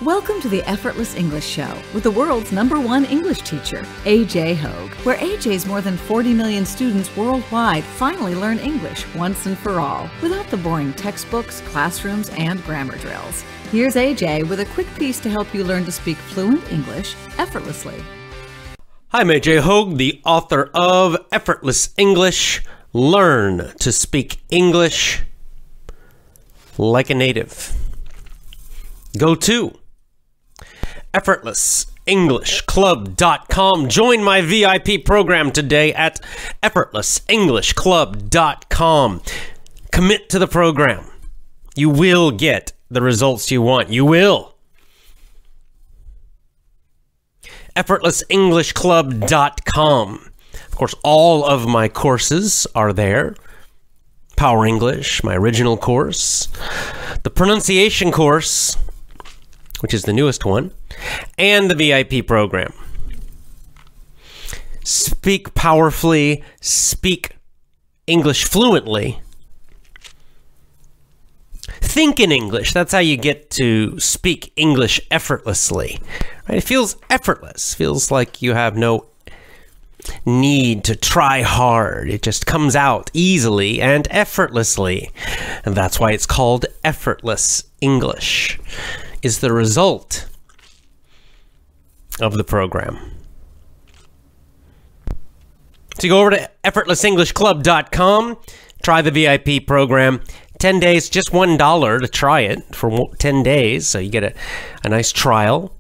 Welcome to the Effortless English Show with the world's #1 English teacher, AJ Hogue, where AJ's more than 40 million students worldwide finally learn English once and for all, without the boring textbooks, classrooms, and grammar drills. Here's AJ with a quick piece to help you learn to speak fluent English effortlessly. Hi, I'm AJ Hogue, the author of Effortless English. Learn to speak English like a native. Go to effortlessenglishclub.com. Join my VIP program today at effortlessenglishclub.com. Commit to the program. You will get the results you want. You will. effortlessenglishclub.com. Of course, all of my courses are there. Power English, my original course, the pronunciation course, which is the newest one, and the VIP program. Speak powerfully, speak English fluently. Think in English. That's how you get to speak English effortlessly. Right? It feels effortless. Feels like you have no need to try hard. It just comes out easily and effortlessly. And that's why it's called Effortless English. Is the result of the program. So you go over to effortlessenglishclub.com, try the VIP program. 10 days, just $1 to try it for 10 days. So you get a nice trial.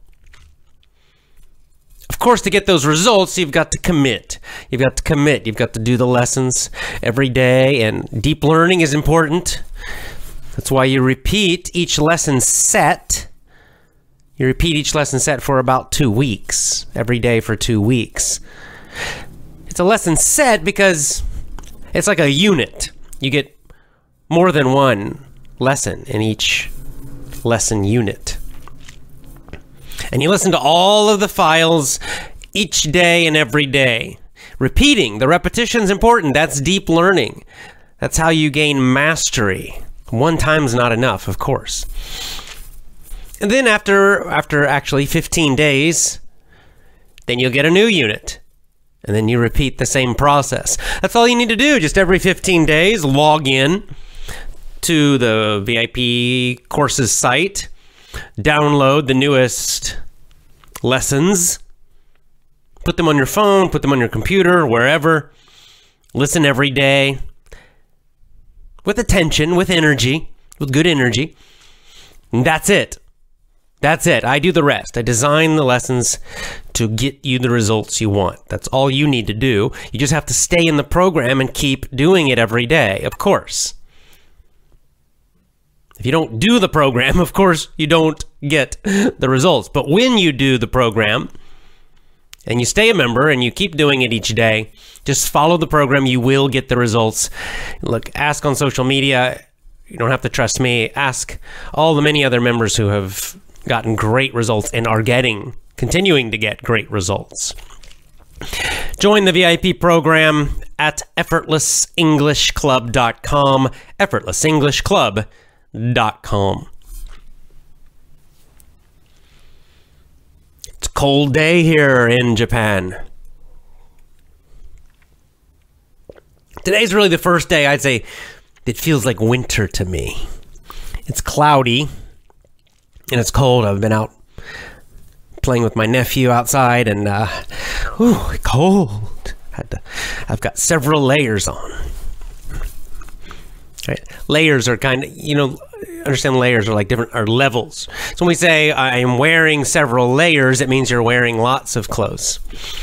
Of course, to get those results, you've got to commit. You've got to commit. You've got to do the lessons every day, and deep learning is important. That's why you repeat each lesson set. You repeat each lesson set for about 2 weeks, every day for 2 weeks. It's a lesson set because it's like a unit. You get more than one lesson in each lesson unit. And you listen to all of the files each day and every day. Repeating, the repetition's important. That's deep learning. That's how you gain mastery. One time's not enough, of course. And then after actually 15 days, then you'll get a new unit. And then you repeat the same process. That's all you need to do. Just every 15 days, log in to the VIP courses site, download the newest lessons, put them on your phone, put them on your computer, wherever. Listen every day with attention, with energy, with good energy. And that's it. That's it. I do the rest. I design the lessons to get you the results you want. That's all you need to do. You just have to stay in the program and keep doing it every day, of course. If you don't do the program, of course, you don't get the results. But when you do the program and you stay a member and you keep doing it each day, just follow the program, you will get the results. Look, ask on social media. You don't have to trust me. Ask all the many other members who have gotten great results and are continuing to get great results. Join the VIP program at effortlessenglishclub.com, effortlessenglishclub.com. It's a cold day here in Japan. Today's really the first day I'd say it feels like winter to me. It's cloudy and it's cold. I've been out playing with my nephew outside and cold. I've got several layers on. Right. Layers are kind of, understand layers are like are levels. So when we say I am wearing several layers, it means you're wearing lots of clothes.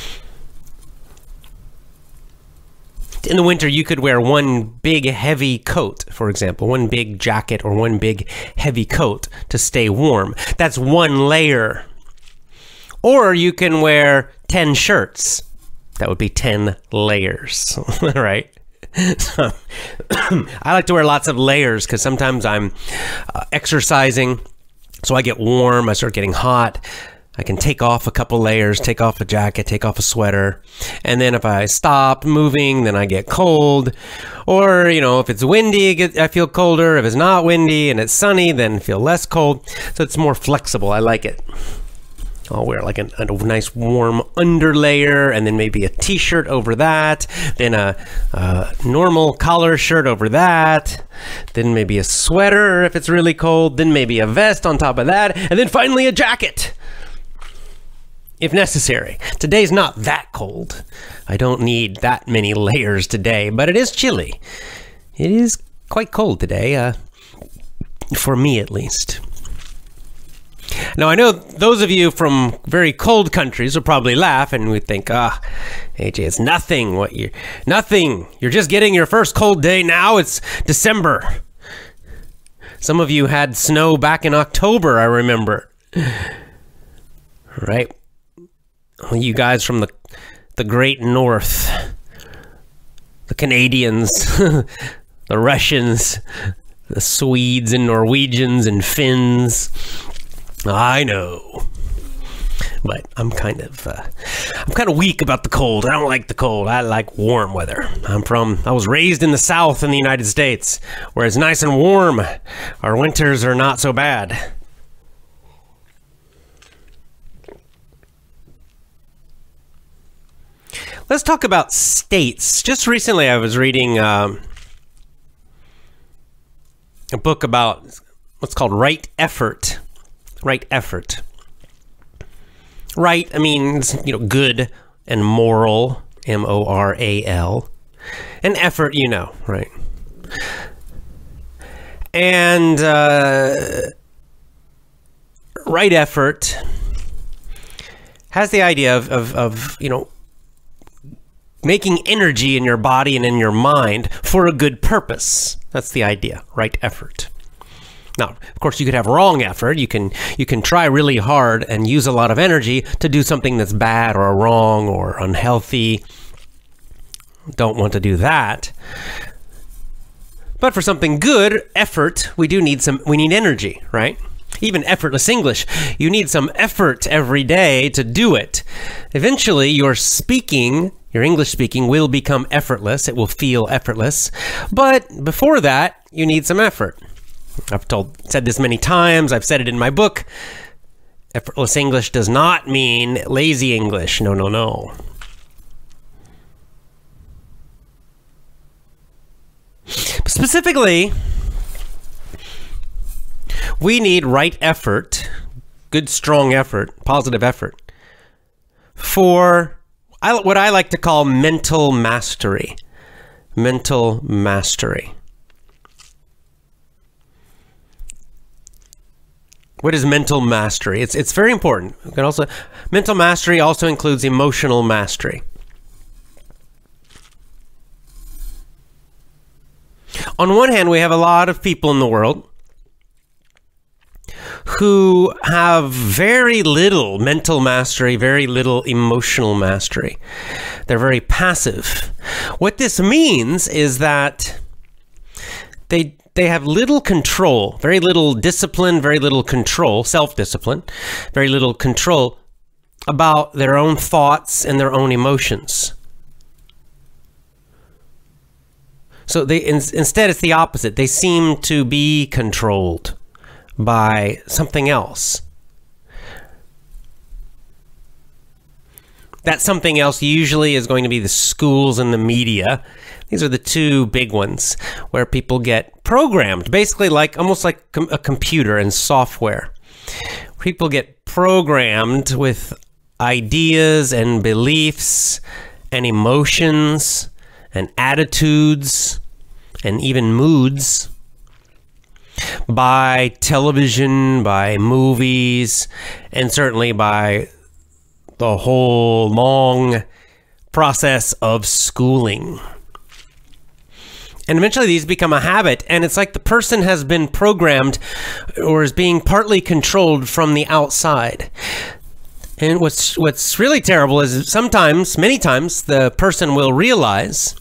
In the winter, you could wear one big heavy coat, for example, one big jacket or one big heavy coat to stay warm. That's one layer. Or you can wear 10 shirts. That would be 10 layers, right? So, I like to wear lots of layers because sometimes I'm exercising, so I get warm, I start getting hot. I can take off a couple layers, take off a jacket, take off a sweater. And then if I stop moving, then I get cold. Or, if it's windy, I feel colder. If it's not windy and it's sunny, then I feel less cold. So it's more flexible. I like it. I'll wear like a nice warm underlayer and then maybe a t-shirt over that. Then a normal collar shirt over that. Then maybe a sweater if it's really cold. Then maybe a vest on top of that. And then finally a jacket, if necessary. Today's not that cold. I don't need that many layers today, but it is chilly. It is quite cold today, for me at least. Now, I know those of you from very cold countries will probably laugh and would think, AJ, it's nothing. Nothing. You're just getting your first cold day now. It's December. Some of you had snow back in October, I remember. Right? You guys from the great north, the Canadians, the Russians, the Swedes and Norwegians and Finns. I know, but I'm kind of weak about the cold. I don't like the cold. I like warm weather. I was raised in the South in the United States, where it's nice and warm. Our winters are not so bad. Let's talk about states. Just recently I was reading a book about what's called right effort. Right effort. Right, I mean, it's, good and moral, M-O-R-A-L. And effort, right? And right effort has the idea of making energy in your body and in your mind for a good purpose. That's the idea, right effort. Now, of course, you could have wrong effort. You can try really hard and use a lot of energy to do something that's bad or wrong or unhealthy. Don't want to do that. But for something good, effort, we need energy, right? Even effortless English, you need some effort every day to do it. Eventually, your English speaking will become effortless. It will feel effortless. But before that, you need some effort. I've said this many times. I've said it in my book. Effortless English does not mean lazy English. No, no, no. Specifically, we need right effort, good, strong effort, positive effort, for what I like to call mental mastery. Mental mastery. What is mental mastery? It's very important. Mental mastery also includes emotional mastery. On one hand, we have a lot of people in the world who have very little mental mastery, very little emotional mastery. They're very passive. What this means is that they have little control, very little discipline, very little control, self-discipline, very little control about their own thoughts and their own emotions. So instead it's the opposite. They seem to be controlled by something else. That something else usually is going to be the schools and the media. These are the two big ones where people get programmed, basically almost like a computer and software. People get programmed with ideas and beliefs and emotions and attitudes and even moods by television, by movies, and certainly by the whole long process of schooling. And eventually these become a habit, and it's like the person has been programmed or is being partly controlled from the outside. And what's really terrible is many times, the person will realize,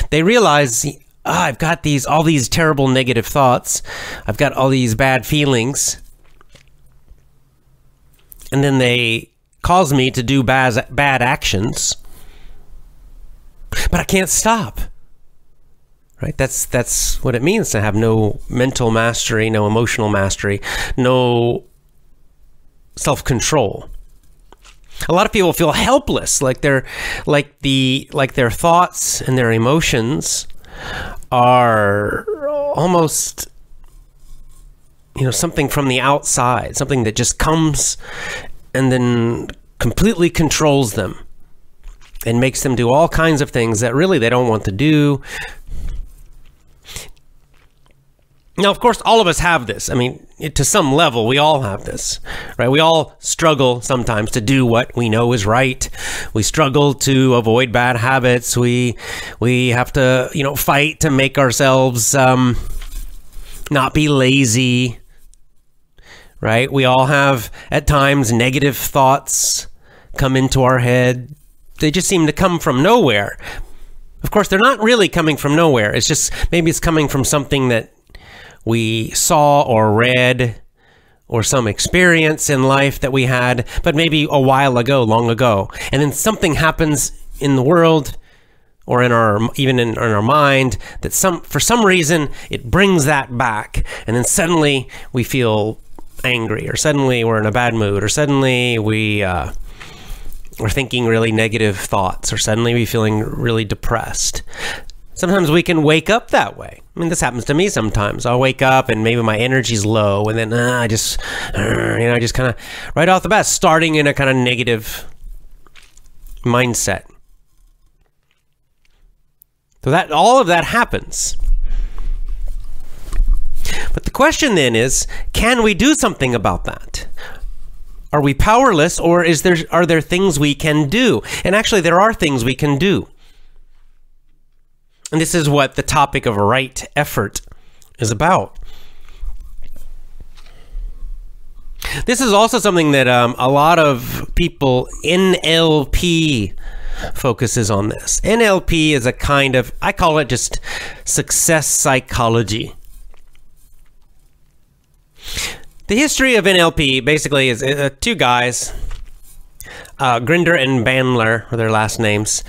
I've got all these terrible negative thoughts. I've got all these bad feelings. and then they cause me to do bad actions, but I can't stop. Right? That's what it means to have no mental mastery, no emotional mastery, no self-control. A lot of people feel helpless, like their thoughts and their emotions are almost, something from the outside, something that just comes and then completely controls them and makes them do all kinds of things that really they don't want to do. Now, of course, all of us have this. I mean, to some level, we all have this, right? We all struggle sometimes to do what we know is right. We struggle to avoid bad habits. We have to, fight to make ourselves not be lazy, right? We all have, at times, negative thoughts come into our head. They just seem to come from nowhere. Of course, they're not really coming from nowhere. It's just, maybe it's coming from something that we saw or read, or some experience in life that we had, but maybe a while ago, long ago. And then something happens in the world or even in our mind that for some reason it brings that back. And then suddenly we feel angry, or suddenly we're in a bad mood, or suddenly we're thinking really negative thoughts, or suddenly we're feeling really depressed. Sometimes we can wake up that way. I mean, this happens to me sometimes. I'll wake up and maybe my energy's low, and then I just kind of right off the bat, starting in a kind of negative mindset. So all of that happens. But the question then is, can we do something about that? Are we powerless, or are there things we can do? And actually, there are things we can do. And this is what the topic of right effort is about. This is also something that a lot of people, NLP focuses on this. NLP is a kind of, I call it just success psychology. The history of NLP basically is two guys, Grinder and Bandler are their last names,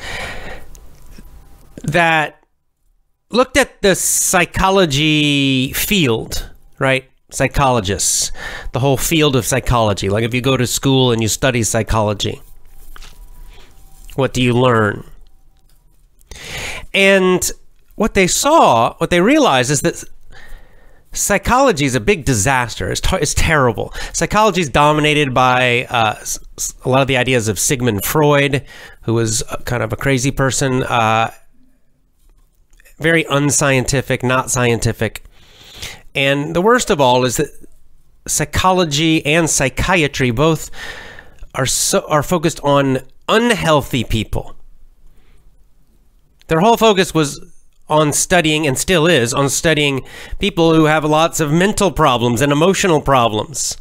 that looked at the psychology field, right? Psychologists, the whole field of psychology. Like if you go to school and you study psychology, what do you learn? And what they realized is that psychology is a big disaster. It's terrible. Psychology is dominated by a lot of the ideas of Sigmund Freud, who was kind of a crazy person, very unscientific, not scientific. And the worst of all is that psychology and psychiatry both are focused on unhealthy people. Their whole focus was on studying, and still is, on studying people who have lots of mental problems and emotional problems.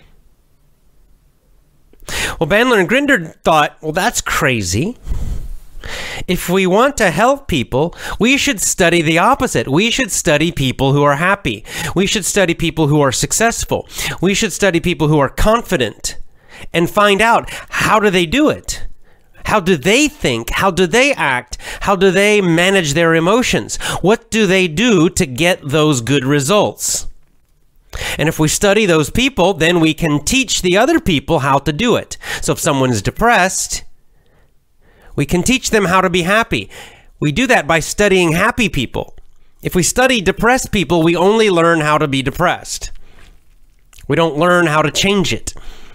Well, Bandler and Grinder thought, well, that's crazy. If we want to help people, we should study the opposite. We should study people who are happy. We should study people who are successful. We should study people who are confident and find out, how do they do it? How do they think? How do they act? How do they manage their emotions? What do they do to get those good results? And if we study those people, then we can teach the other people how to do it. So if someone is depressed, we can teach them how to be happy. We do that by studying happy people. If we study depressed people, we only learn how to be depressed. We don't learn how to change it.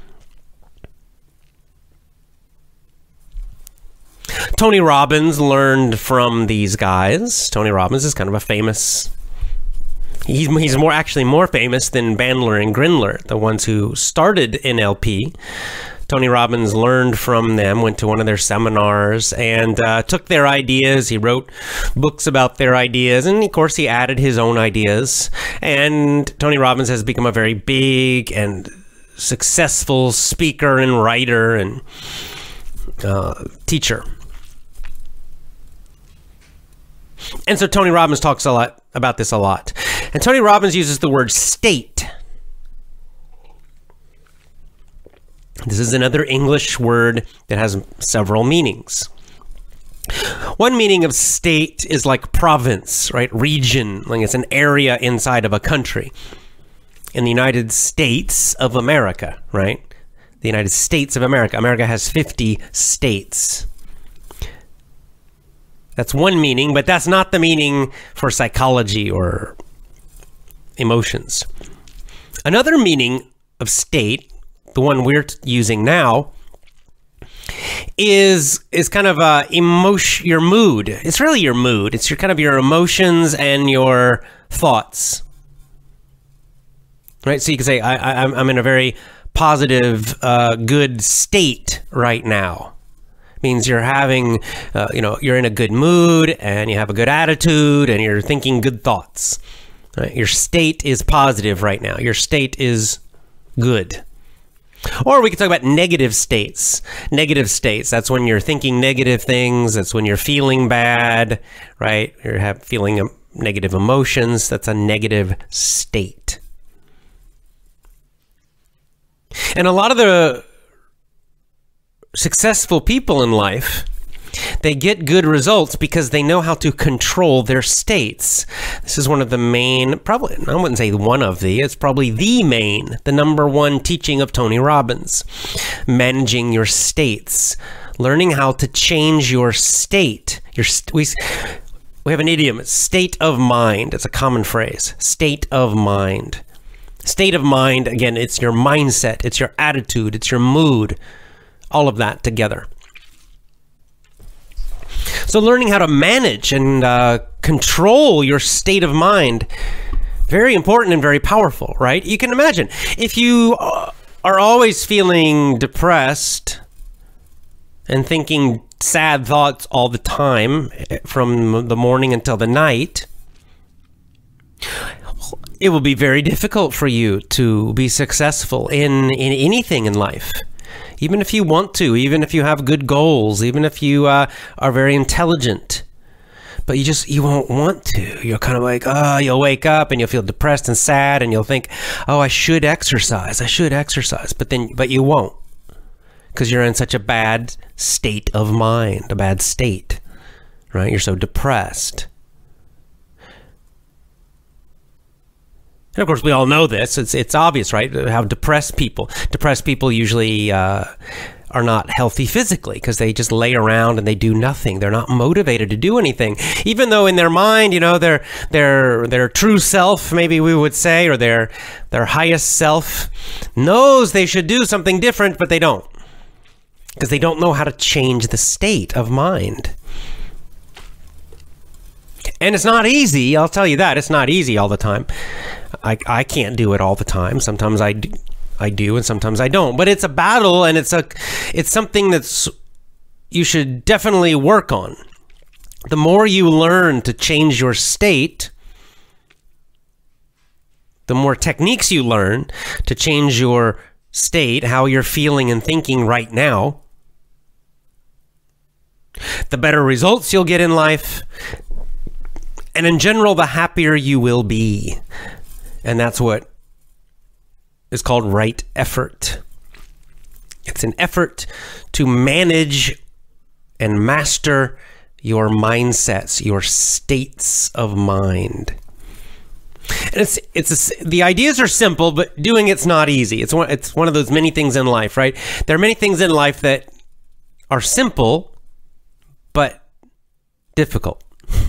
Tony Robbins learned from these guys. Tony Robbins is kind of a famous... He's actually more famous than Bandler and Grindler, the ones who started NLP. Tony Robbins learned from them, went to one of their seminars, and took their ideas. He wrote books about their ideas, and of course he added his own ideas. And Tony Robbins has become a very big and successful speaker and writer and teacher. And so Tony Robbins talks a lot about this a lot. And Tony Robbins uses the word state. This is another English word that has several meanings. One meaning of state is like province, right? Region, like it's an area inside of a country. In the United States of America, right? The United States of America. America has 50 states. That's one meaning, but that's not the meaning for psychology or emotions. Another meaning of state, the one we're using now, is kind of emotion, your mood. It's really your mood. It's your kind of your emotions and your thoughts, right? So you can say, I'm in a very positive, good state right now. It means you're having, you're in a good mood and you have a good attitude and you're thinking good thoughts. Right? Your state is positive right now. Your state is good. Or we can talk about negative states. Negative states, that's when you're thinking negative things. That's when you're feeling bad, right? You're feeling negative emotions. That's a negative state. And a lot of the successful people in life, they get good results because they know how to control their states. This is one of the main, probably, I wouldn't say one of the, it's probably the number one teaching of Tony Robbins. Managing your states. Learning how to change your state. We have an idiom, it's state of mind. It's a common phrase. State of mind. State of mind, again, it's your mindset, it's your attitude, it's your mood. All of that together. So learning how to manage and control your state of mind, very important and very powerful, right? You can imagine, if you are always feeling depressed and thinking sad thoughts all the time from the morning until the night, it will be very difficult for you to be successful in anything in life. Even if you want to, even if you have good goals, even if you are very intelligent, but you won't want to. You're kind of like, you'll wake up and you'll feel depressed and sad and you'll think, I should exercise, but you won't, because you're in such a bad state of mind, a bad state, right? You're so depressed. And of course, we all know this. It's obvious, right? How depressed people usually are not healthy physically because they just lay around and they do nothing. They're not motivated to do anything, even though in their mind, their true self, maybe we would say, or their highest self knows they should do something different, but they don't, because they don't know how to change the state of mind. And it's not easy. I'll tell you that. It's not easy all the time. I can't do it all the time. Sometimes I do, and sometimes I don't. But it's a battle, and it's something that's you should definitely work on. The more you learn to change your state, the more techniques you learn to change your state, how you're feeling and thinking right now, the better results you'll get in life. And in general, the happier you will be. And that's what is called right effort. It's an effort to manage and master your mindsets, your states of mind. And the ideas are simple, but doing it's not easy. It's one of those many things in life, right? There are many things in life that are simple, but difficult.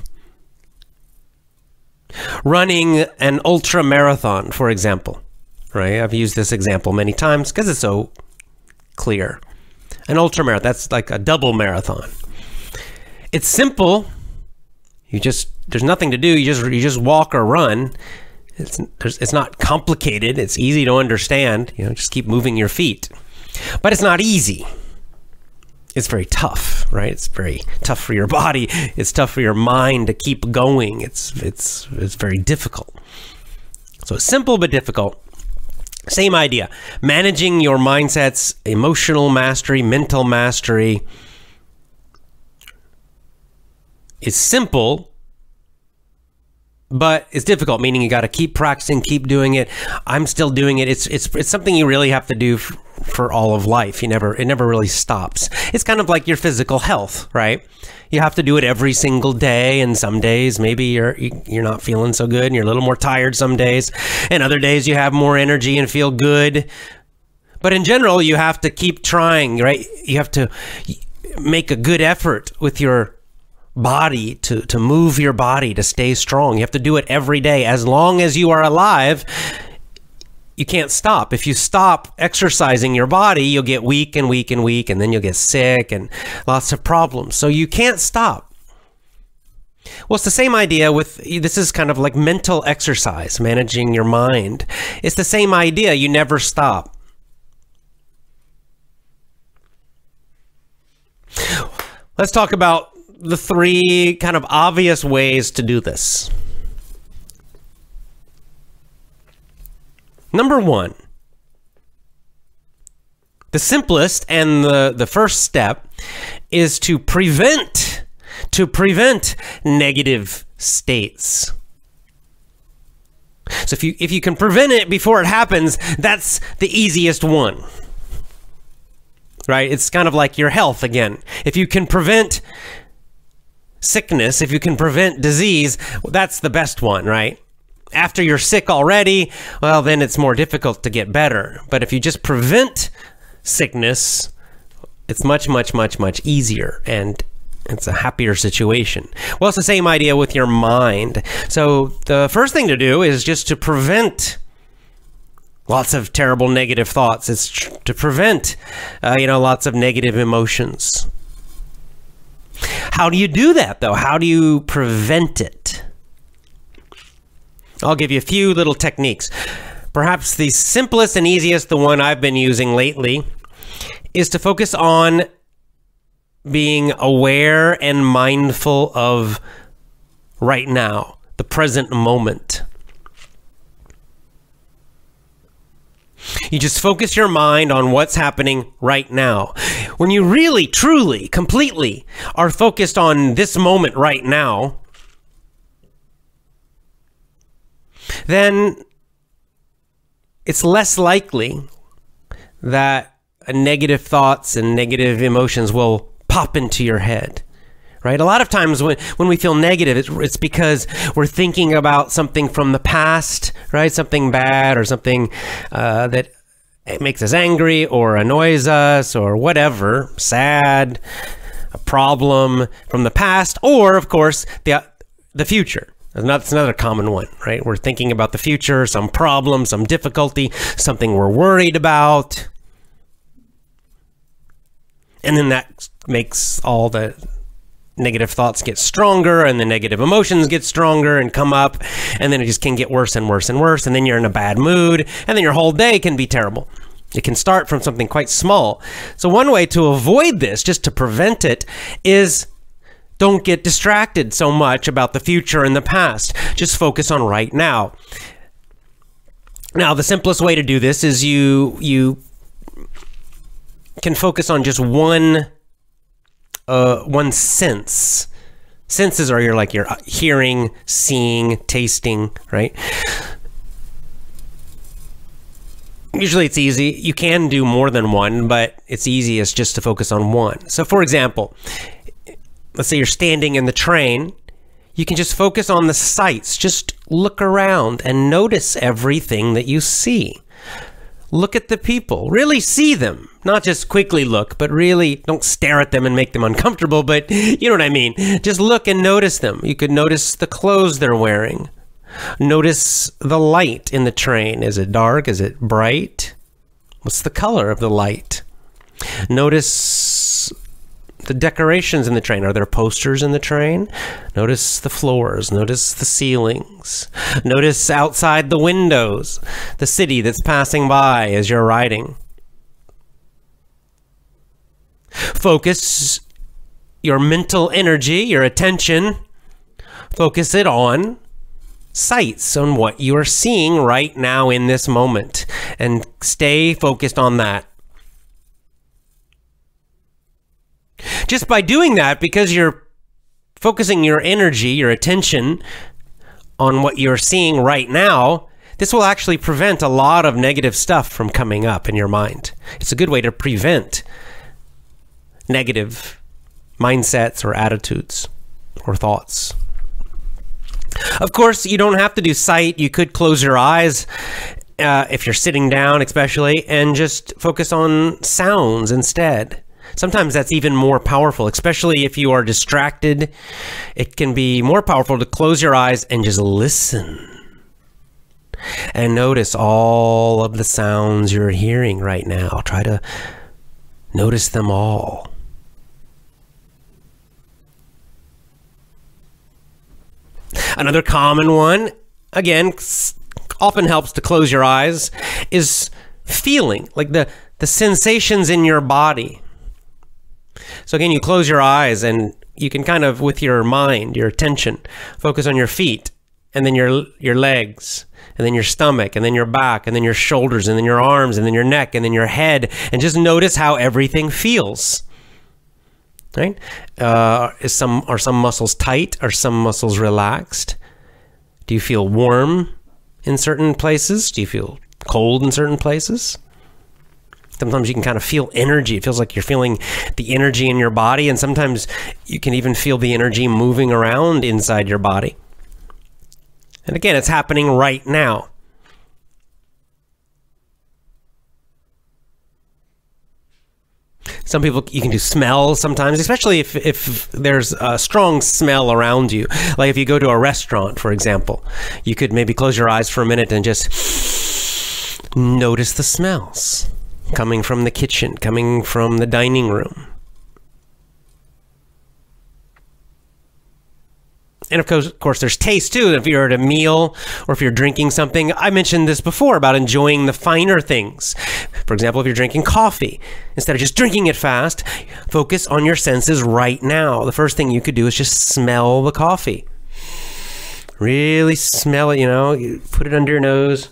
Running an ultra marathon, for example, right? I've used this example many times because it's so clear. An ultra marathon, that's like a double marathon. It's simple. There's nothing to do. You just walk or run. It's not complicated. It's easy to understand. Just keep moving your feet. But it's not easy. It's very tough, right? It's very tough for your body. It's tough for your mind to keep going. It's very difficult. So it's simple but difficult. Same idea. Managing your mindsets, emotional mastery, mental mastery is simple, but it's difficult, meaning you got to keep practicing, keep doing it. I'm still doing it. It's something you really have to do for all of life. It never really stops. It's kind of like your physical health, right? You have to do it every single day, and some days maybe you're not feeling so good and you're a little more tired some days, and other days you have more energy and feel good. But in general, you have to keep trying, right? You have to make a good effort with your body to move your body to stay strong. You have to do it every day. As long as you are alive, you can't stop. If you stop exercising your body, you'll get weak and weak and weak, and then you'll get sick and lots of problems. So you can't stop. Well, it's the same idea with, this is kind of like mental exercise, managing your mind. It's the same idea. You never stop. Let's talk about the three kind of obvious ways to do this. Number one, the simplest and the first step is to prevent negative states. So if you can prevent it before it happens, that's the easiest one. Right? It's kind of like your health again. If you can prevent sickness, if you can prevent disease, that's the best one, right? After you're sick already, well, then it's more difficult to get better. But if you just prevent sickness, it's much, much, much, much easier, and it's a happier situation. Well, it's the same idea with your mind. So the first thing to do is just to prevent lots of terrible negative thoughts. It's to prevent, lots of negative emotions. How do you do that, though? How do you prevent it? I'll give you a few little techniques. Perhaps the simplest and easiest, the one I've been using lately, is to focus on being aware and mindful of right now, the present moment. You just focus your mind on what's happening right now. When you really, truly, completely are focused on this moment right now, then it's less likely that negative thoughts and negative emotions will pop into your head, right? A lot of times when we feel negative, it's because we're thinking about something from the past, right? Something bad or something that makes us angry or annoys us or whatever, sad, a problem from the past, or of course, the future. That's another common one, right? We're thinking about the future, some problem, some difficulty, something we're worried about. And then that makes all the negative thoughts get stronger, and the negative emotions get stronger and come up, and then it just can get worse and worse and worse, and then you're in a bad mood, and then your whole day can be terrible. It can start from something quite small. So one way to avoid this, just to prevent it, is don't get distracted so much about the future and the past. Just focus on right now. Now, the simplest way to do this is you can focus on just one sense. Senses are your hearing, seeing, tasting, right? Usually it's easy. You can do more than one, but it's easiest just to focus on one. So for example, let's say you're standing in the train, you can just focus on the sights. Just look around and notice everything that you see. Look at the people. Really see them. Not just quickly look, but really don't stare at them and make them uncomfortable, but you know what I mean. Just look and notice them. You could notice the clothes they're wearing. Notice the light in the train. Is it dark? Is it bright? What's the color of the light? Notice the decorations in the train. Are there posters in the train? Notice the floors. Notice the ceilings. Notice outside the windows, the city that's passing by as you're riding. Focus your mental energy, your attention, focus it on sights, on what you are seeing right now in this moment, and stay focused on that. Just by doing that, because you're focusing your energy, your attention on what you're seeing right now, This will actually prevent a lot of negative stuff from coming up in your mind. It's a good way to prevent negative mindsets or attitudes or thoughts. Of course, you don't have to do sight. You could close your eyes if you're sitting down especially, and just focus on sounds instead. Sometimes that's even more powerful, especially if you are distracted. It can be more powerful to close your eyes and just listen and notice all of the sounds you're hearing right now. Try to notice them all. Another common one, again, often helps to close your eyes, is feeling, like the sensations in your body. So again, you close your eyes and you can kind of, with your mind, your attention, focus on your feet, and then your legs, and then your stomach, and then your back, and then your shoulders, and then your arms, and then your neck, and then your head, and just notice how everything feels. Right? Are some muscles tight? Are some muscles relaxed? Do you feel warm in certain places? Do you feel cold in certain places? Sometimes you can kind of feel energy. It feels like you're feeling the energy in your body, and sometimes you can even feel the energy moving around inside your body. And again, it's happening right now. Some people, you can do smells sometimes, especially if there's a strong smell around you. Like if you go to a restaurant, for example, you could maybe close your eyes for a minute and just notice the smells coming from the kitchen, coming from the dining room. And of course, there's taste too. If you're at a meal or if you're drinking something, I mentioned this before about enjoying the finer things. For example, if you're drinking coffee, instead of just drinking it fast, focus on your senses right now. The first thing you could do is just smell the coffee. Really smell it, you put it under your nose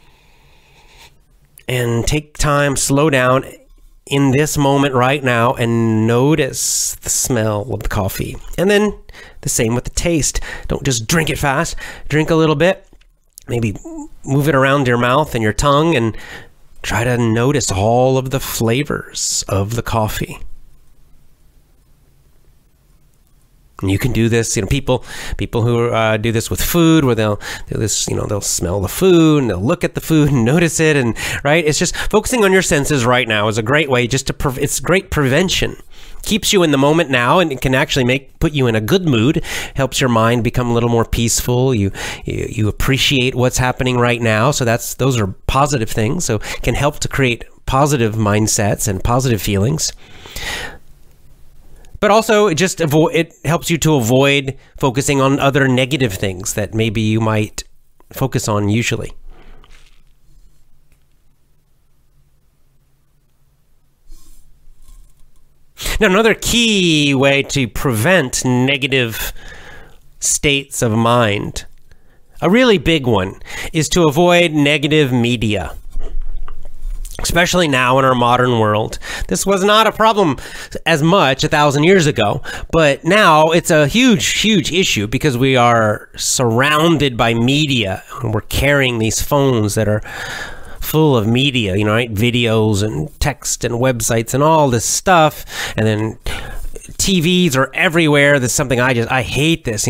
and take time, slow down in this moment right now and notice the smell of the coffee. And then the same with the taste. Don't just drink it fast. Drink a little bit. Maybe move it around your mouth and your tongue and try to notice all of the flavors of the coffee. And you can do this, people who do this with food, where they'll do this, they'll smell the food and they'll look at the food and notice it, and right. It's just focusing on your senses right now is a great way just to. It's great prevention. Keeps you in the moment now, and it can actually put you in a good mood. Helps your mind become a little more peaceful. You appreciate what's happening right now. So those are positive things. So it can help to create positive mindsets and positive feelings. But also, it helps you to avoid focusing on other negative things that maybe you might focus on usually. Now, another key way to prevent negative states of mind, a really big one, is to avoid negative media. Especially now in our modern world. This was not a problem as much 1,000 years ago, but now it's a huge, huge issue because we are surrounded by media, and we're carrying these phones that are full of media, right? Videos and text and websites and all this stuff. And then TVs are everywhere. That's something I hate this,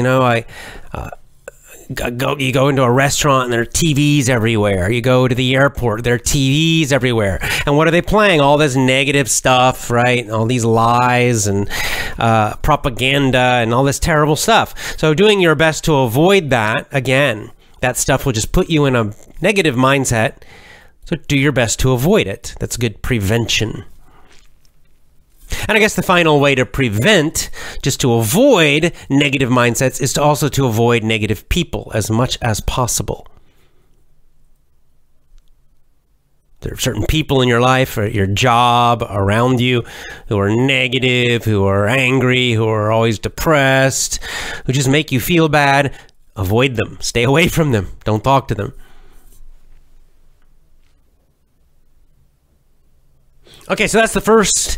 you go into a restaurant and there are TVs everywhere. You go to the airport, there are TVs everywhere. And what are they playing? All this negative stuff, right? All these lies and propaganda and all this terrible stuff. So doing your best to avoid that, again, that stuff will just put you in a negative mindset. So do your best to avoid it. That's good prevention. And I guess the final way to prevent, just to avoid negative mindsets, is to avoid negative people as much as possible. There are certain people in your life or your job around you who are negative, who are angry, who are always depressed, who just make you feel bad. Avoid them. Stay away from them. Don't talk to them. Okay, so that's the first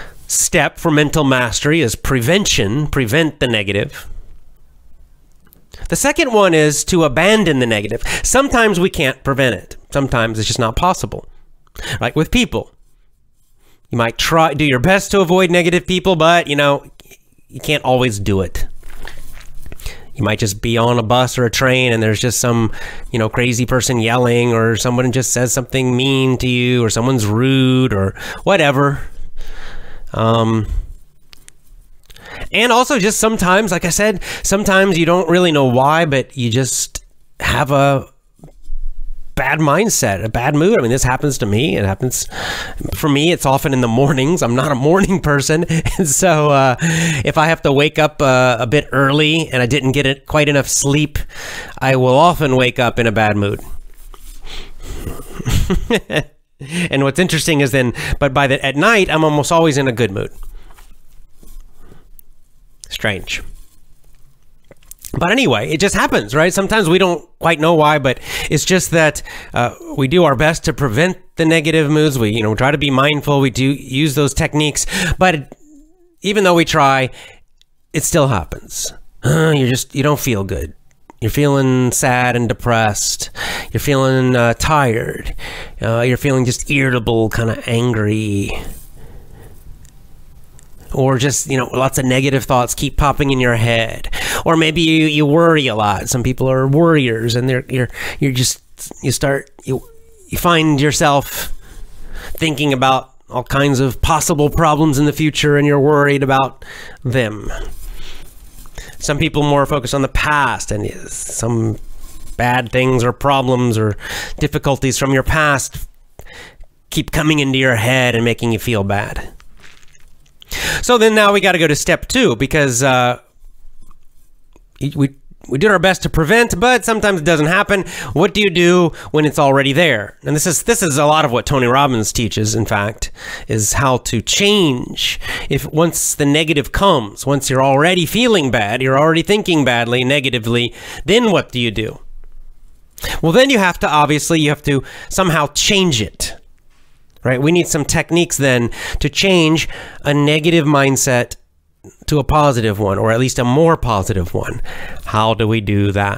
step for mental mastery, is prevention. Prevent the negative. The second one is to abandon the negative. Sometimes we can't prevent it. Sometimes it's just not possible. Like with people. You might do your best to avoid negative people, but, you can't always do it. You might just be on a bus or a train and there's just some, crazy person yelling, or someone just says something mean to you, or someone's rude or whatever. And also just sometimes, like I said, sometimes you don't really know why, but you just have a bad mindset, a bad mood. I mean, this happens to me. It happens for me. It's often in the mornings. I'm not a morning person. And so if I have to wake up a bit early and I didn't get quite enough sleep, I will often wake up in a bad mood. And what's interesting is at night, I'm almost always in a good mood. Strange. But anyway, it just happens, right? Sometimes we don't quite know why, but it's just that we do our best to prevent the negative moods. We, try to be mindful. We do use those techniques, but even though we try, it still happens. You don't feel good. You're feeling sad and depressed. You're feeling tired. You're feeling just irritable, kind of angry. Or just, lots of negative thoughts keep popping in your head. Or maybe you worry a lot. Some people are worriers, and you find yourself thinking about all kinds of possible problems in the future, and you're worried about them. Some people more focus on the past, and some bad things or problems or difficulties from your past keep coming into your head and making you feel bad. So then now we got to go to step 2, because we did our best to prevent, but sometimes it doesn't happen. What do you do when it's already there? And this is a lot of what Tony Robbins teaches, in fact, is how to change. Once the negative comes, once you're already feeling bad, you're already thinking badly, negatively, then what do you do? Well, then you have to somehow change it. Right? We need some techniques then to change a negative mindset to a positive one, or at least a more positive one. How do we do that?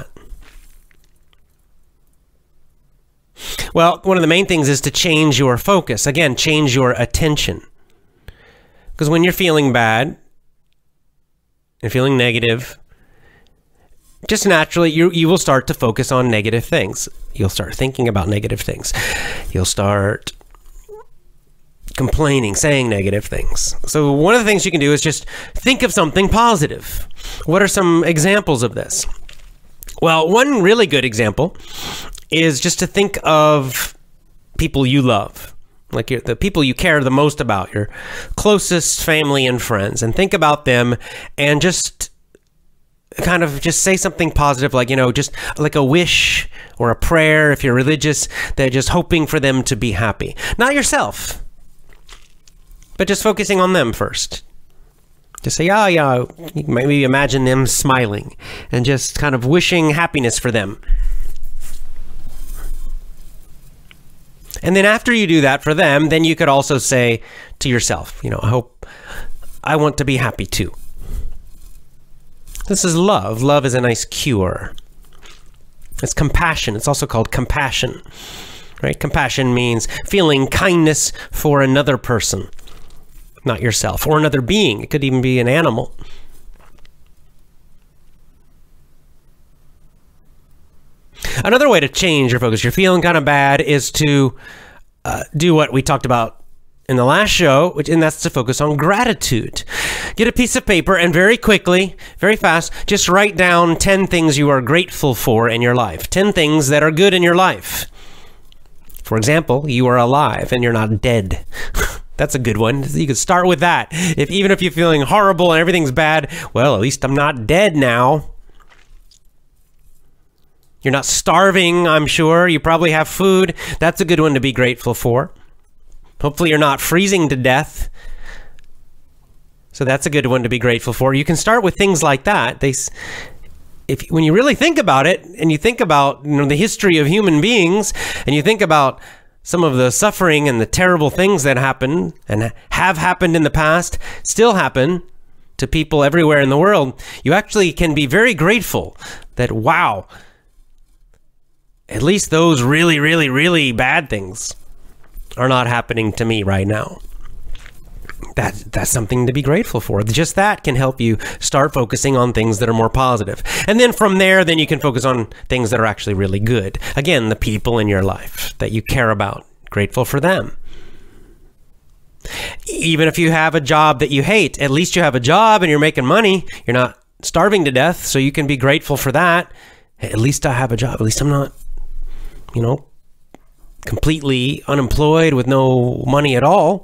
Well, one of the main things is to change your focus. Again, change your attention. Because when you're feeling bad and feeling negative, just naturally, you will start to focus on negative things. You'll start thinking about negative things. You'll start complaining, saying negative things. So one of the things you can do is just think of something positive. What are some examples of this? Well, one really good example is just to think of people you love, like the people you care the most about, your closest family and friends, and think about them and just say something positive, like, just like a wish or a prayer, if you're religious, that just hoping for them to be happy. Not yourself, but just focusing on them first. Just say, yeah, maybe imagine them smiling and just kind of wishing happiness for them. And then after you do that for them, then you could also say to yourself, I want to be happy too. This is love. Love is a nice cure. It's compassion. It's also called compassion, right? Compassion means feeling kindness for another person. Not yourself, or another being. It could even be an animal. Another way to change your focus, you're feeling kind of bad, is to do what we talked about in the last show, and that's to focus on gratitude. Get a piece of paper and very quickly, very fast, just write down 10 things you are grateful for in your life. 10 things that are good in your life. For example, you are alive and you're not dead. That's a good one. You could start with that. Even if you're feeling horrible and everything's bad, well, at least I'm not dead now. You're not starving, I'm sure. You probably have food. That's a good one to be grateful for. Hopefully you're not freezing to death. So that's a good one to be grateful for. You can start with things like that. When you really think about it, and you think about the history of human beings, and you think about some of the suffering and the terrible things that happen and have happened in the past, still happen to people everywhere in the world, you actually can be very grateful that, wow, at least those really, really, really bad things are not happening to me right now. That's something to be grateful for. Just that can help you start focusing on things that are more positive. And then from there, then you can focus on things that are actually really good. Again, the people in your life that you care about, grateful for them. Even if you have a job that you hate, at least you have a job and you're making money. You're not starving to death, so you can be grateful for that. At least I have a job. At least I'm not, completely unemployed with no money at all.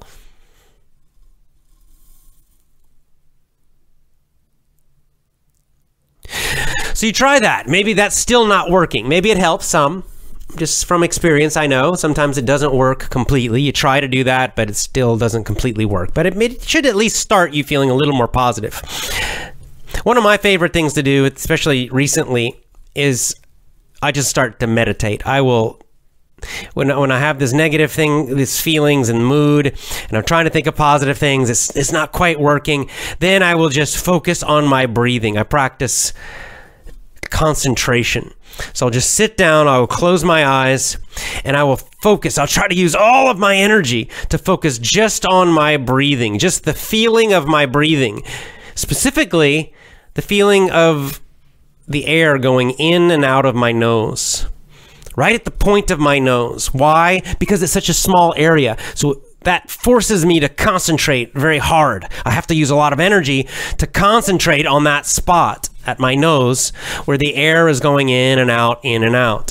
So you try that. Maybe that's still not working. Maybe it helps some. Just from experience, I know sometimes it doesn't work completely. You try to do that, but it still doesn't completely work. But it should at least start you feeling a little more positive. One of my favorite things to do, especially recently, is I just start to meditate. I will, when I have this negative thing, these feelings and mood, and I'm trying to think of positive things, it's not quite working, then I will just focus on my breathing. I practice concentration. So I'll just sit down, I will close my eyes, and I will focus. I'll try to use all of my energy to focus just on my breathing, just the feeling of my breathing. Specifically, the feeling of the air going in and out of my nose, right at the point of my nose. Why? Because it's such a small area. So that forces me to concentrate very hard. I have to use a lot of energy to concentrate on that spot at my nose where the air is going in and out, in and out.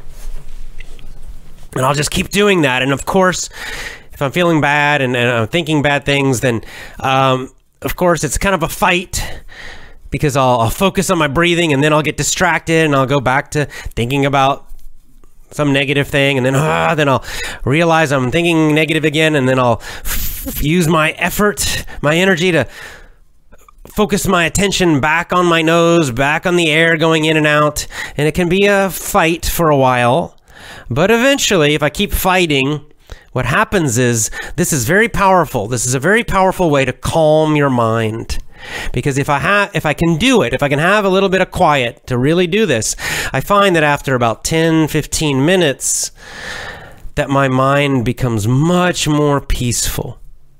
And I'll just keep doing that. And of course, if I'm feeling bad and I'm thinking bad things, then of course it's kind of a fight, because I'll focus on my breathing and then I'll get distracted and I'll go back to thinking about some negative thing, and then I'll realize I'm thinking negative again, and then I'll use my effort, my energy to focus my attention back on my nose, back on the air going in and out, and it can be a fight for a while. But eventually, if I keep fighting, what happens is, this is very powerful. This is a very powerful way to calm your mind. Because if I can do it, if I can have a little bit of quiet to really do this, I find that after about 10-15 minutes, that my mind becomes much more peaceful.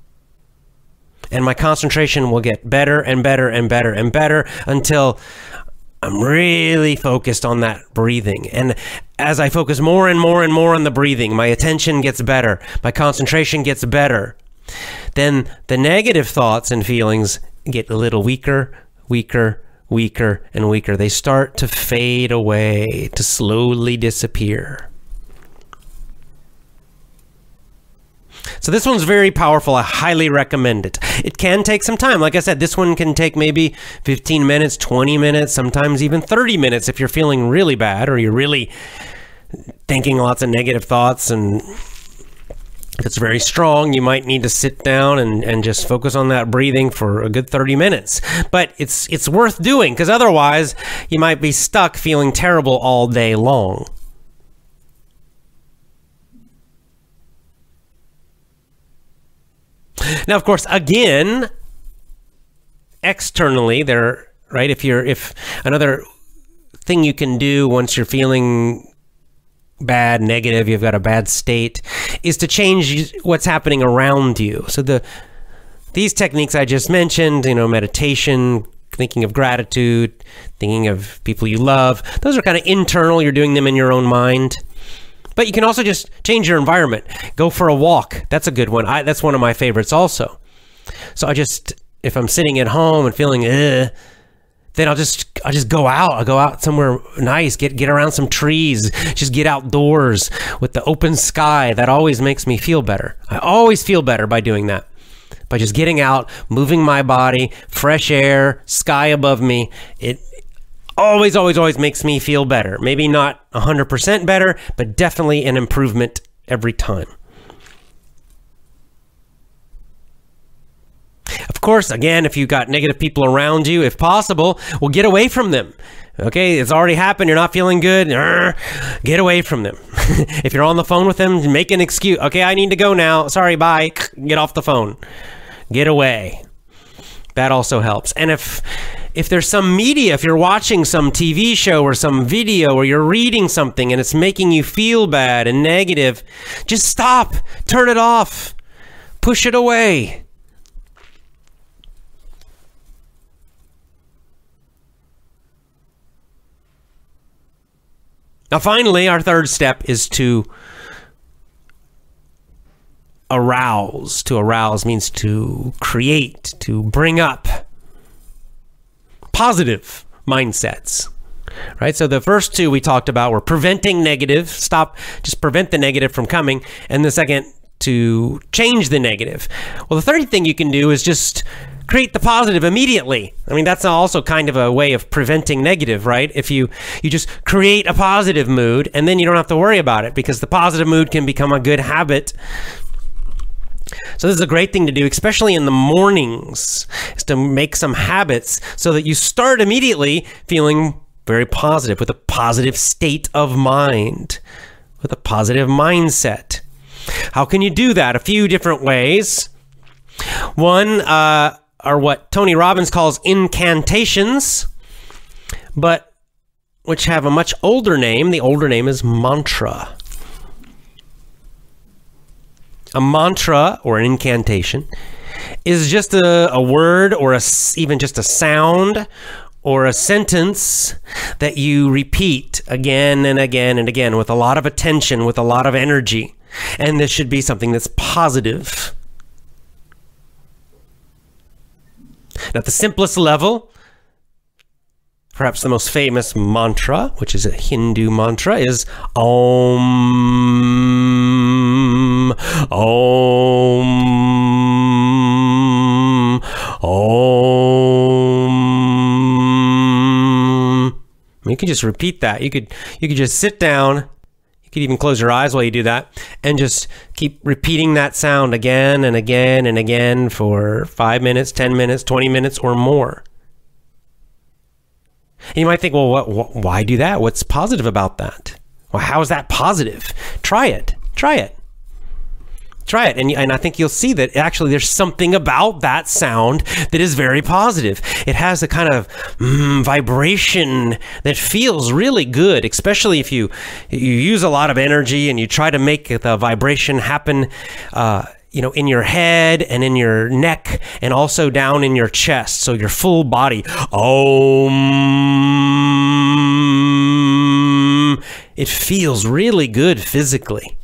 And my concentration will get better and better and better and better until I'm really focused on that breathing. And as I focus more and more and more on the breathing, my attention gets better, my concentration gets better. Then the negative thoughts and feelings get a little weaker, weaker, weaker, and weaker. They start to fade away, to slowly disappear. So this one's very powerful. I highly recommend it. It can take some time. Like I said, this one can take maybe 15 minutes, 20 minutes, sometimes even 30 minutes if you're feeling really bad or you're really thinking lots of negative thoughts, and if it's very strong, you might need to sit down and just focus on that breathing for a good 30 minutes. But it's worth doing, because otherwise you might be stuck feeling terrible all day long. Now, of course, again, externally, right? If another thing you can do once you're feeling bad, negative, you've got a bad state, is to change what's happening around you. So these techniques I just mentioned, meditation, thinking of gratitude, thinking of people you love, those are kind of internal. You're doing them in your own mind. But you can also just change your environment. Go for a walk. That's a good one. That's one of my favorites also. So if I'm sitting at home and feeling then I'll just go out. I'll go out somewhere nice, get around some trees, just get outdoors with the open sky. That always makes me feel better. I always feel better by doing that. By just getting out, moving my body, fresh air, sky above me. It always, always, always makes me feel better. Maybe not 100% better, but definitely an improvement every time. Of course, again, if you've got negative people around you, if possible, well, get away from them. Okay, it's already happened. You're not feeling good. Get away from them. If you're on the phone with them, make an excuse. Okay, I need to go now. Sorry, bye. Get off the phone. Get away. That also helps. And if there's some media, if you're watching some TV show or some video or you're reading something and it's making you feel bad and negative, just stop, turn it off, push it away. Now, finally, our third step is to arouse. To arouse means to create, to bring up positive mindsets, right? So the first two we talked about were preventing negative, just prevent the negative from coming, and the second, to change the negative. Well, the third thing you can do is just create the positive immediately. I mean, that's also kind of a way of preventing negative, right? If you just create a positive mood, and then you don't have to worry about it, because the positive mood can become a good habit. So this is a great thing to do, especially in the mornings, is to make some habits so that you start immediately feeling very positive, with a positive state of mind, with a positive mindset. How can you do that? A few different ways. One are what Tony Robbins calls incantations, but which have a much older name. The older name is mantra. A mantra, or an incantation, is just a word, or even just a sound or a sentence that you repeat again and again and again with a lot of attention, with a lot of energy. And this should be something that's positive. Now, at the simplest level, perhaps the most famous mantra, which is a Hindu mantra, is Om, Om, Om. You can just repeat that. You could just sit down. You could even close your eyes while you do that and just keep repeating that sound again and again and again for 5 minutes, 10 minutes, 20 minutes or more. And you might think, well, why do that? What's positive about that? Well, how is that positive? Try it. Try it. Try it. And I think you'll see that actually there's something about that sound that is very positive. It has a kind of vibration that feels really good, especially if you use a lot of energy and you try to make the vibration happen in your head and in your neck and also down in your chest. So your full body. Om. It feels really good physically.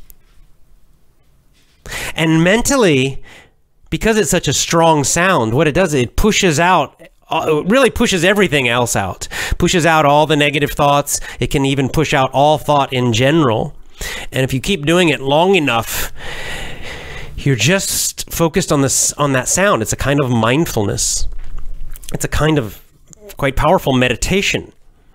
And mentally, because it's such a strong sound, what it does, it pushes out, it really pushes everything else out. Pushes out all the negative thoughts. It can even push out all thought in general. And if you keep doing it long enough, you're just focused on that sound. It's a kind of mindfulness. It's a kind of quite powerful meditation.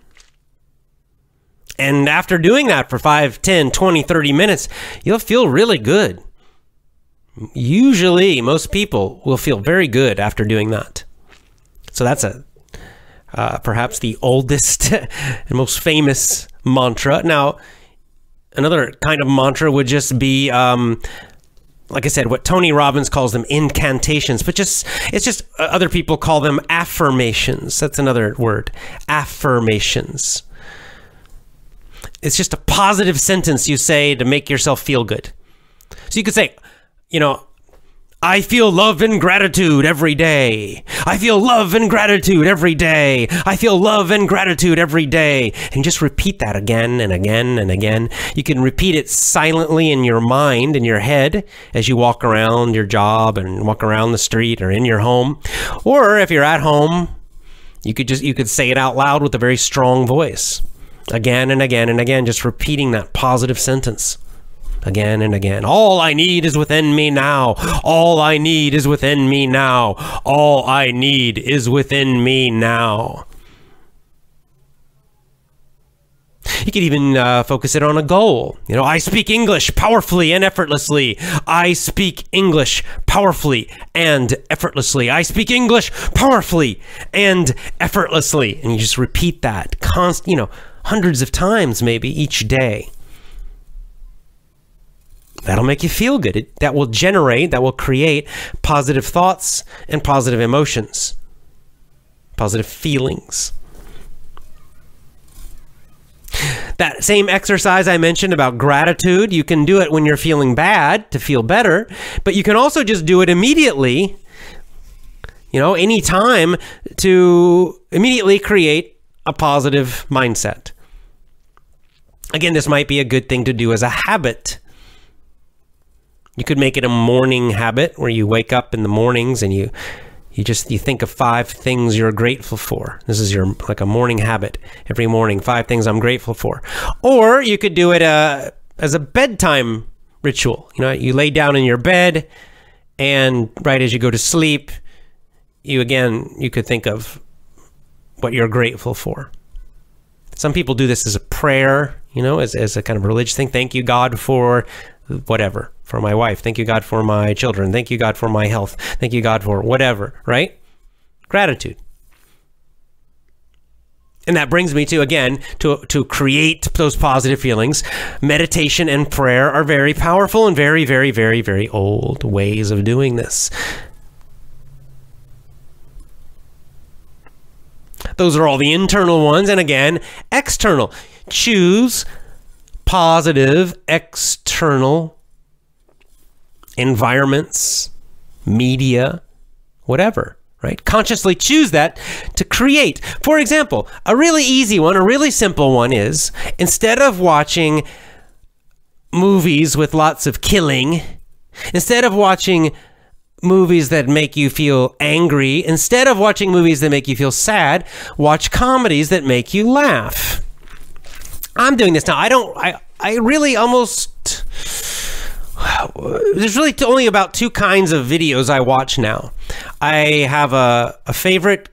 And after doing that for 5, 10, 20, 30 minutes, you'll feel really good. Usually, most people will feel very good after doing that. So that's perhaps the oldest and most famous mantra. Now, another kind of mantra would just be, like I said, what Tony Robbins calls them incantations, but it's just other people call them affirmations. That's another word, affirmations. It's just a positive sentence you say to make yourself feel good. So you could say, I feel love and gratitude every day. I feel love and gratitude every day. I feel love and gratitude every day. And just repeat that again and again and again. You can repeat it silently in your mind, in your head, as you walk around your job and walk around the street or in your home. Or if you're at home, you could say it out loud with a very strong voice. Again and again and again, just repeating that positive sentence. Again and again. All I need is within me now. All I need is within me now. All I need is within me now. You could even focus it on a goal. I speak English powerfully and effortlessly. I speak English powerfully and effortlessly. I speak English powerfully and effortlessly. And you just repeat that hundreds of times maybe each day. That'll make you feel good. That will create positive thoughts and positive emotions. positive feelings. That same exercise I mentioned about gratitude, you can do it when you're feeling bad to feel better, but you can also just do it immediately, anytime, to immediately create a positive mindset. Again, this might be a good thing to do as a habit. You could make it a morning habit where you wake up in the mornings and you think of 5 things you're grateful for. This is like a morning habit. Every morning, 5 things I'm grateful for. Or you could do it as a bedtime ritual. You lay down in your bed, and right as you go to sleep, you could think of what you're grateful for. Some people do this as a prayer, as a kind of religious thing. Thank you, God, for whatever. For my wife. Thank you, God, for my children. Thank you, God, for my health. Thank you, God, for whatever, right? Gratitude. And that brings me to, again, to create those positive feelings. Meditation and prayer are very powerful and very, very, very, very old ways of doing this. Those are all the internal ones. And again, external. Choose positive external environments, media, whatever, right? Consciously choose that to create. For example, a really easy one, a really simple one is, instead of watching movies with lots of killing, instead of watching movies that make you feel angry, instead of watching movies that make you feel sad, watch comedies that make you laugh. I'm doing this now. I really almost... There's really only about 2 kinds of videos I watch now. I have a favorite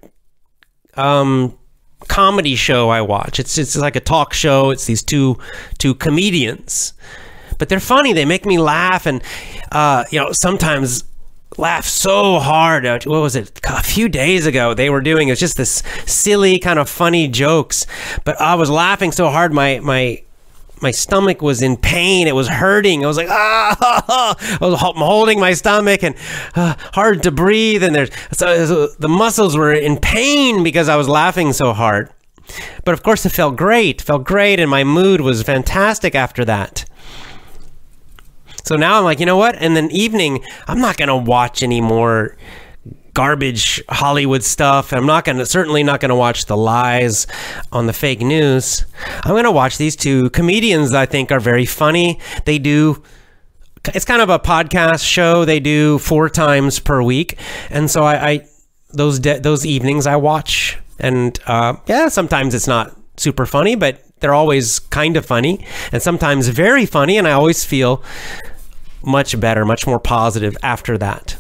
comedy show I watch. It's like a talk show. It's these two comedians, but they're funny. They make me laugh, and sometimes laugh so hard. What was it? A few days ago they were doing, it's just this silly kind of funny jokes, but I was laughing so hard my stomach was in pain. It was hurting. I was like, I was holding my stomach and hard to breathe. And the muscles were in pain because I was laughing so hard. But of course, it felt great. And my mood was fantastic after that. So now I'm like, you know what? In the evening, I'm not going to watch any more garbage Hollywood stuff. I'm certainly not going to watch the lies on the fake news. I'm going to watch these 2 comedians that I think are very funny. It's kind of a podcast show. They do 4 times per week. And so those evenings I watch, and sometimes it's not super funny, but they're always kind of funny, and sometimes very funny. And I always feel much better, much more positive after that.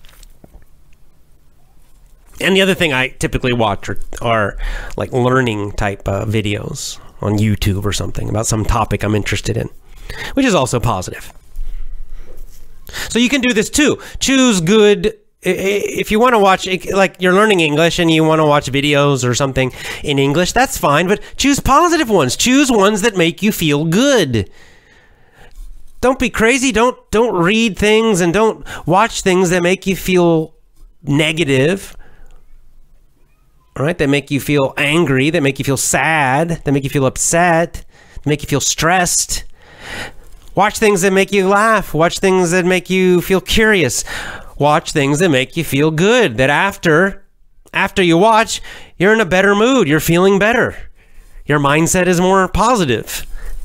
And the other thing I typically watch are like learning type videos on YouTube or something about some topic I'm interested in, which is also positive. So you can do this too. Choose good. If you want to watch, like you're learning English and you want to watch videos or something in English, that's fine, but choose positive ones. Choose ones that make you feel good. Don't be crazy. Don't read things and don't watch things that make you feel negative. All right, that make you feel angry, that make you feel sad, that make you feel upset, that make you feel stressed. Watch things that make you laugh. Watch things that make you feel curious. Watch things that make you feel good, that after you watch, you're in a better mood. You're feeling better. Your mindset is more positive.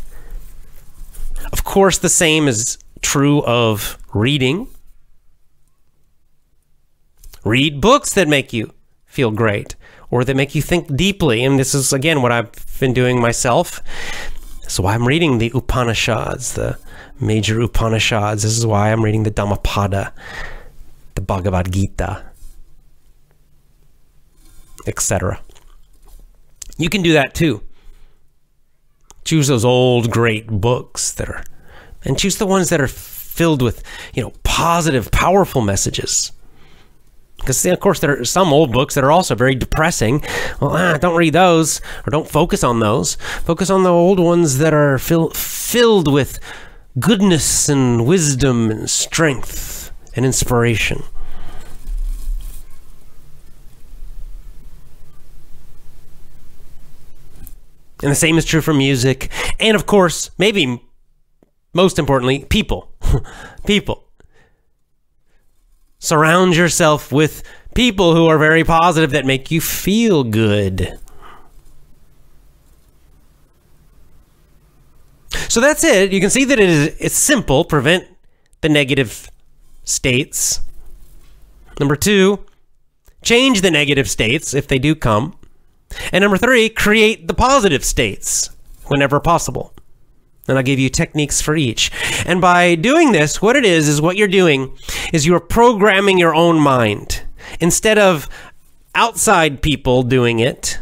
Of course, the same is true of reading. Read books that make you feel great, or that make you think deeply. And this is, again, what I've been doing myself. So I'm reading the Upanishads, the major Upanishads. This is why I'm reading the Dhammapada, the Bhagavad Gita, etc. You can do that too. Choose those old great books and choose the ones that are filled with, positive, powerful messages. Because, of course, there are some old books that are also very depressing. Well, don't read those, or don't focus on those. Focus on the old ones that are filled with goodness and wisdom and strength and inspiration. And the same is true for music. And of course, maybe most importantly, people. People. Surround yourself with people who are very positive that make you feel good. So that's it. You can see that it's simple. Prevent the negative states. Number 2, change the negative states if they do come. And number 3, create the positive states whenever possible. And I'll give you techniques for each. And by doing this, what it is what you're doing is you're programming your own mind. Instead of outside people doing it,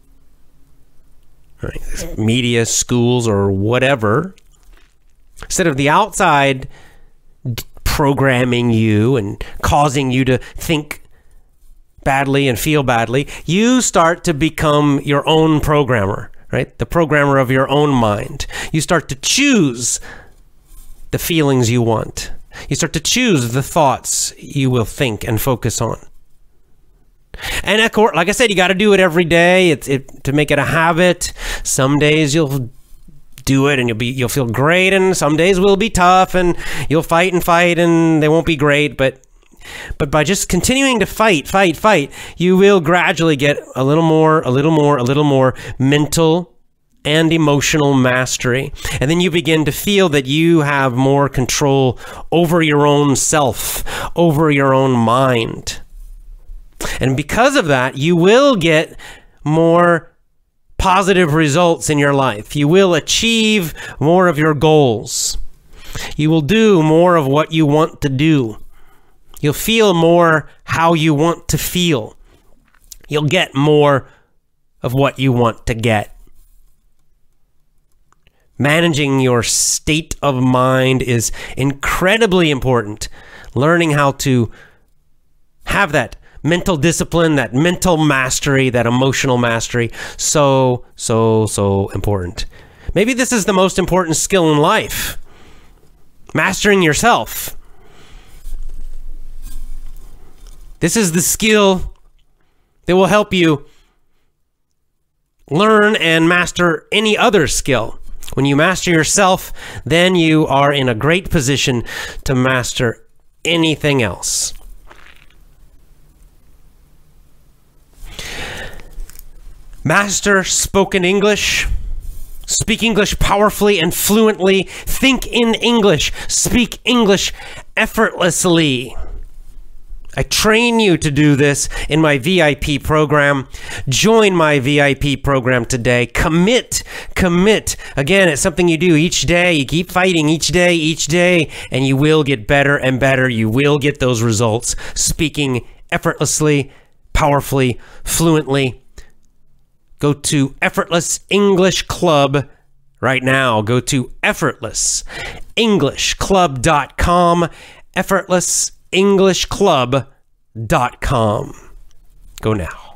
right, media, schools, or whatever, instead of the outside programming you and causing you to think badly and feel badly, you start to become your own programmer, right? The programmer of your own mind. You start to choose the feelings you want. You start to choose the thoughts you will think and focus on. And of course, like I said, you got to do it every day to make it a habit. Some days you'll do it and you'll feel great, and some days will be tough and you'll fight and they won't be great, but by just continuing to fight, you will gradually get a little more mental and emotional mastery. And then you begin to feel that you have more control over your own self, over your own mind. And because of that, you will get more positive results in your life. You will achieve more of your goals. You will do more of what you want to do. You'll feel more how you want to feel. You'll get more of what you want to get. Managing your state of mind is incredibly important. Learning how to have that mental discipline, that mental mastery, that emotional mastery, so important. Maybe this is the most important skill in life. Mastering yourself. This is the skill that will help you learn and master any other skill. When you master yourself, then you are in a great position to master anything else. Master spoken English. Speak English powerfully and fluently. Think in English. Speak English effortlessly. I train you to do this in my VIP program. Join my VIP program today. Commit. Again, it's something you do each day. You keep fighting each day, and you will get better and better. You will get those results. Speaking effortlessly, powerfully, fluently. Go to Effortless English Club right now. Go to effortlessenglishclub.com. effortlessenglishclub.com. Go now.